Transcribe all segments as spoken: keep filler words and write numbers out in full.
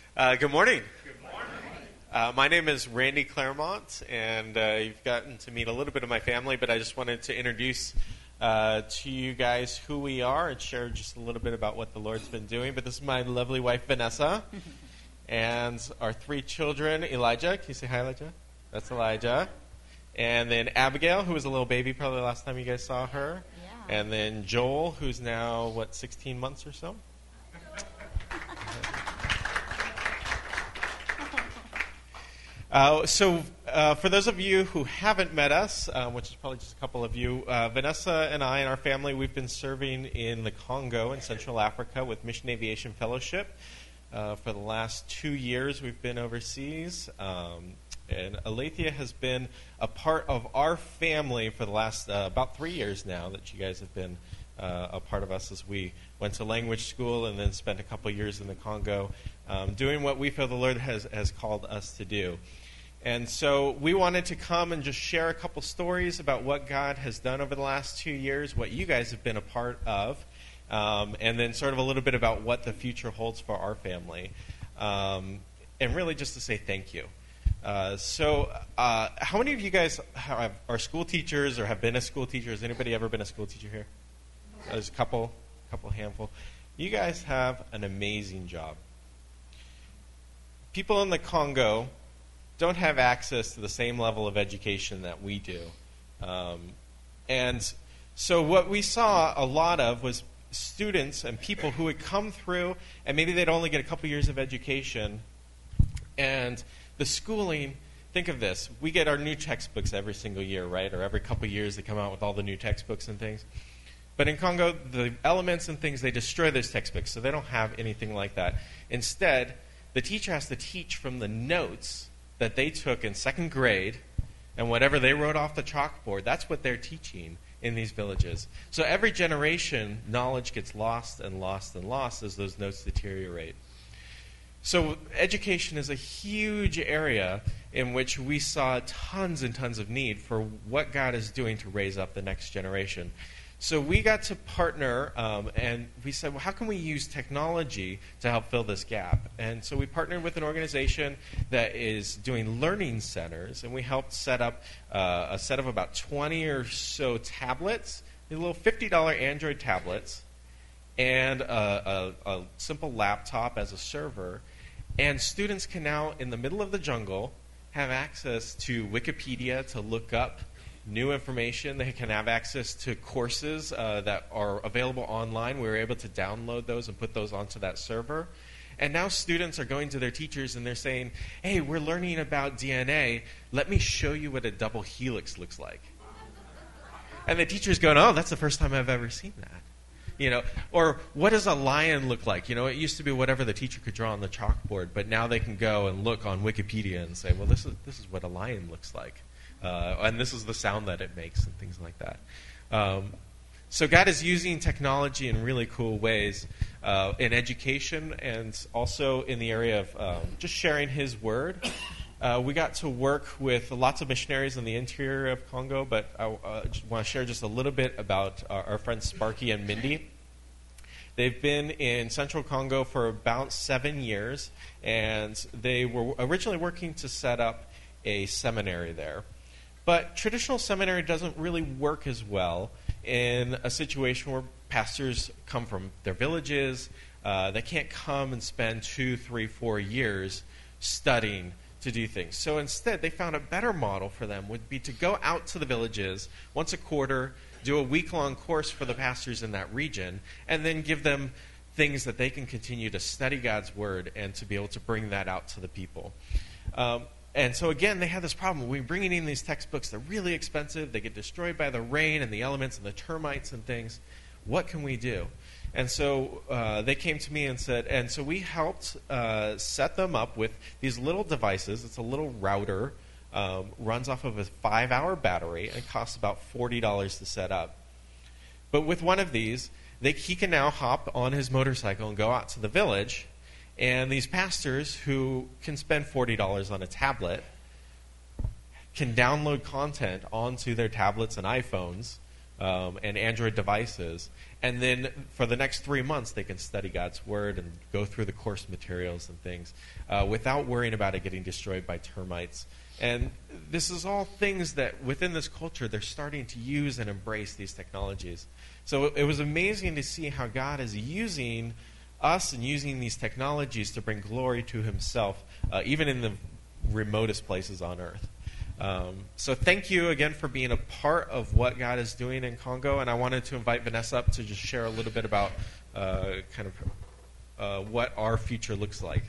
Uh, good morning. Good morning. Uh, my name is Randy Claremont, and uh, you've gotten to meet a little bit of my family, but I just wanted to introduce uh, to you guys who we are and share just a little bit about what the Lord's been doing. But this is my lovely wife, Vanessa, and our three children, Elijah. Can you say hi, Elijah? That's Elijah. And then Abigail, who was a little baby probably the last time you guys saw her. Yeah. And then Joel, who's now, what, sixteen months or so? Uh, so uh, for those of you who haven't met us, uh, which is probably just a couple of you, uh, Vanessa and I and our family, we've been serving in the Congo in Central Africa with Mission Aviation Fellowship. Uh, for the last two years we've been overseas. Um, and Alethea has been a part of our family for the last uh, about three years now that you guys have been uh, a part of us as we went to language school and then spent a couple years in the Congo um, doing what we feel the Lord has, has called us to do. And so we wanted to come and just share a couple stories about what God has done over the last two years, what you guys have been a part of, um, and then sort of a little bit about what the future holds for our family, um, and really just to say thank you. Uh, so uh, how many of you guys have, are school teachers or have been a school teacher? Has anybody ever been a school teacher here? There's a couple, couple handful. You guys have an amazing job. People in the Congo don't have access to the same level of education that we do. Um, and so what we saw a lot of was students and people who would come through, and maybe they'd only get a couple years of education, and the schooling, think of this, we get our new textbooks every single year, right? Or every couple years they come out with all the new textbooks and things. But in Congo, the elements and things, they destroy those textbooks, so they don't have anything like that. Instead, the teacher has to teach from the notes that they took in second grade, and whatever they wrote off the chalkboard, that's what they're teaching in these villages. So every generation, knowledge gets lost and lost and lost as those notes deteriorate. So education is a huge area in which we saw tons and tons of need for what God is doing to raise up the next generation. So we got to partner, um, and we said, well, how can we use technology to help fill this gap? And so we partnered with an organization that is doing learning centers, and we helped set up uh, a set of about twenty or so tablets, these little fifty dollars Android tablets, and a, a, a simple laptop as a server. And students can now, in the middle of the jungle, have access to Wikipedia to look up new information. They can have access to courses uh, that are available online. We were able to download those and put those onto that server. And now students are going to their teachers and they're saying, hey, we're learning about D N A. Let me show you what a double helix looks like. And the teacher's going, oh, that's the first time I've ever seen that. You know, or what does a lion look like? You know, it used to be whatever the teacher could draw on the chalkboard, but now they can go and look on Wikipedia and say, well, this is this is what a lion looks like. Uh, and this is the sound that it makes and things like that. Um, so God is using technology in really cool ways uh, in education and also in the area of um, just sharing His Word. Uh, we got to work with lots of missionaries in the interior of Congo, but I uh, want to share just a little bit about our, our friends Sparky and Mindy. They've been in Central Congo for about seven years, and they were originally working to set up a seminary there. But traditional seminary doesn't really work as well in a situation where pastors come from their villages. Uh, they can't come and spend two, three, four years studying to do things. So instead, they found a better model for them would be to go out to the villages once a quarter, do a week-long course for the pastors in that region, and then give them things that they can continue to study God's Word and to be able to bring that out to the people. Um, And so, again, they have this problem. We're bringing in these textbooks. They're really expensive. They get destroyed by the rain and the elements and the termites and things. What can we do? And so uh, they came to me and said, and so we helped uh, set them up with these little devices. It's a little router, um, runs off of a five-hour battery, and costs about forty dollars to set up. But with one of these, they, he can now hop on his motorcycle and go out to the village. And these pastors who can spend forty dollars on a tablet can download content onto their tablets and iPhones um, and Android devices And then for the next three months, they can study God's Word and go through the course materials and things uh, without worrying about it getting destroyed by termites. And this is all things that within this culture, they're starting to use and embrace these technologies. So it, it was amazing to see how God is using us and using these technologies to bring glory to himself, uh, even in the remotest places on earth. Um, so thank you again for being a part of what God is doing in Congo. And I wanted to invite Vanessa up to just share a little bit about uh, kind of uh, what our future looks like.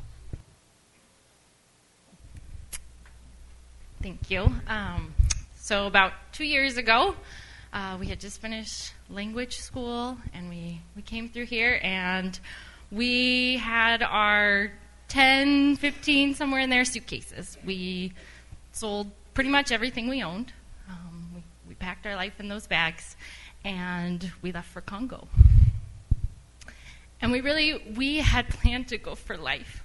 Thank you. Um, so about two years ago, uh, we had just finished language school, and we, we came through here, and we had our ten, fifteen, somewhere in there, suitcases. We sold pretty much everything we owned. Um, we, we packed our life in those bags, and we left for Congo. And we really, we had planned to go for life.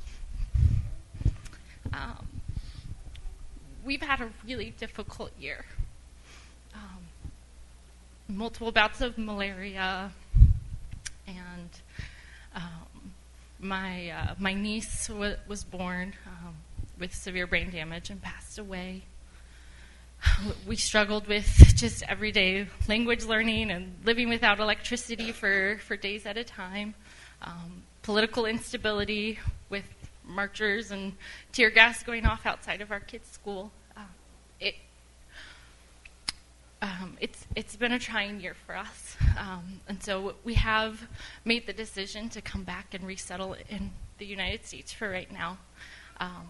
Um, We've had a really difficult year. Um, multiple bouts of malaria, and um, my uh, my niece w- was born um, with severe brain damage and passed away. We struggled with just everyday language learning and living without electricity for, for days at a time. Um, political instability with marchers and tear gas going off outside of our kids' school. Uh, it um, it's it's been a trying year for us, um, and so we have made the decision to come back and resettle in the United States for right now. Um,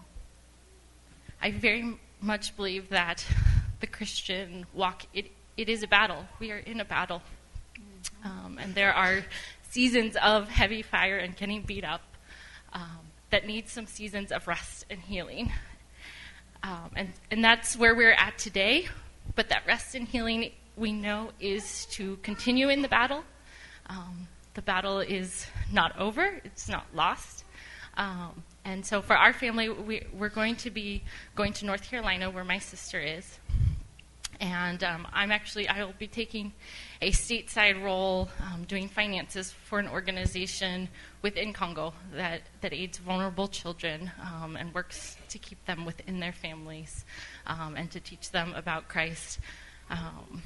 I very much believe that the Christian walk, it it is a battle. We are in a battle, um, and there are seasons of heavy fire and getting beat up. Um, that needs some seasons of rest and healing. Um, and, and that's where we're at today. But that rest and healing, we know, is to continue in the battle. Um, the battle is not over. It's not lost. Um, and so for our family, we, we're going to be going to North Carolina, where my sister is. And um, I'm actually, I will be taking a stateside role um, doing finances for an organization within Congo that, that aids vulnerable children um, and works to keep them within their families um, and to teach them about Christ. Um,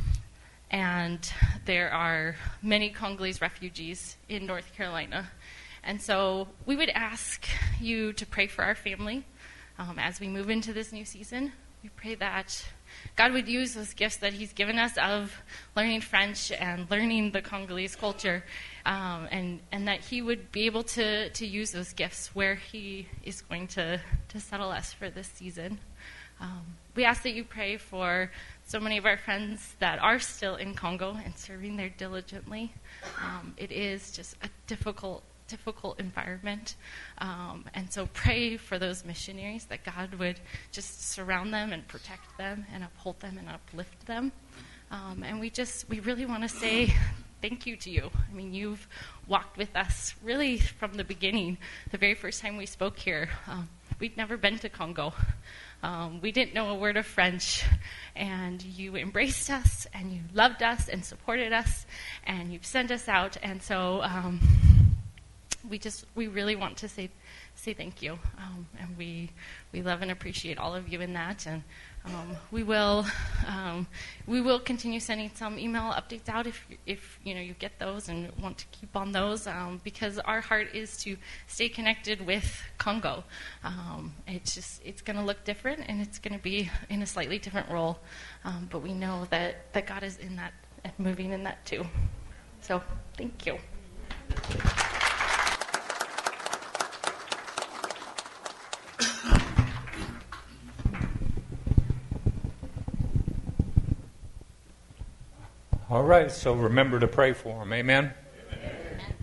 and there are many Congolese refugees in North Carolina. And so we would ask you to pray for our family um, as we move into this new season. We pray that God would use those gifts that he's given us of learning French and learning the Congolese culture, um, and, and that he would be able to, to use those gifts where he is going to, to settle us for this season. Um, we ask that you pray for so many of our friends that are still in Congo and serving there diligently. Um, it is just a difficult difficult environment, um, and so pray for those missionaries that God would just surround them and protect them and uphold them and uplift them. Um, and we just we really want to say thank you to you. I mean, you've walked with us really from the beginning. The very first time we spoke here, um, we'd never been to Congo. Um, we didn't know a word of French, and you embraced us and you loved us and supported us, and you've sent us out. And so um, we just we really want to say say thank you, um, and we we love and appreciate all of you in that. And um, we will um, we will continue sending some email updates out if if you know you get those and want to keep on those, um, because our heart is to stay connected with Congo. Um, it's just it's going to look different, and it's going to be in a slightly different role, um, but we know that that God is in that and moving in that too. So thank you. All right, so remember to pray for them. Amen? Amen.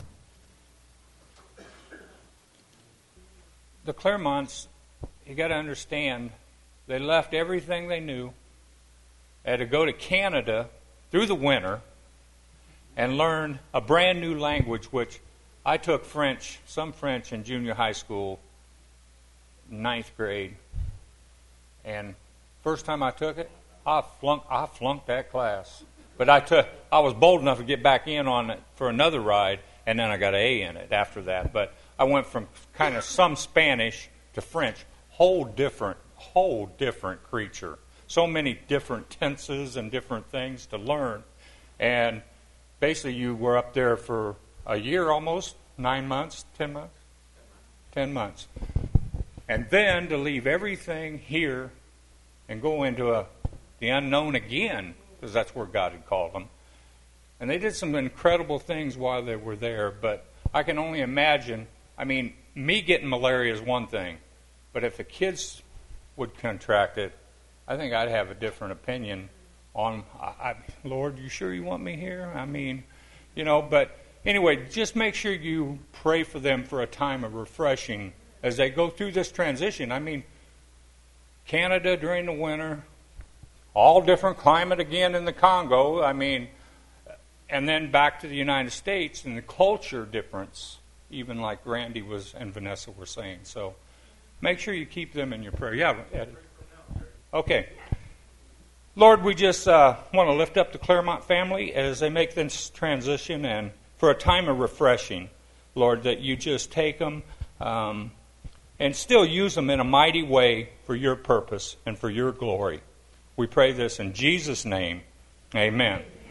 The Claremonts, you got to understand, they left everything they knew. They had to go to Canada through the winter and learn a brand new language, which I took French, some French in junior high school, ninth grade. And first time I took it, I flunked, I flunked that class. But I took, I was bold enough to get back in on it for another ride, and then I got an A in it after that. But I went from kind of some Spanish to French, whole different, whole different creature. So many different tenses and different things to learn. And basically you were up there for a year almost, nine months, ten months? Ten months. And then to leave everything here and go into a, the unknown again, because that's where God had called them. And they did some incredible things while they were there, but I can only imagine, I mean, me getting malaria is one thing, but if the kids would contract it, I think I'd have a different opinion on, I, I, Lord, you sure you want me here? I mean, you know, but anyway, just make sure you pray for them for a time of refreshing as they go through this transition. I mean, Canada during the winter, all different climate again in the Congo, I mean, and then back to the United States and the culture difference, even like Randy was and Vanessa were saying. So make sure you keep them in your prayer. Yeah, Ed. Okay. Lord, we just uh, want to lift up the Claremont family as they make this transition and for a time of refreshing, Lord, that you just take them um, and still use them in a mighty way for your purpose and for your glory. We pray this in Jesus' name. Amen.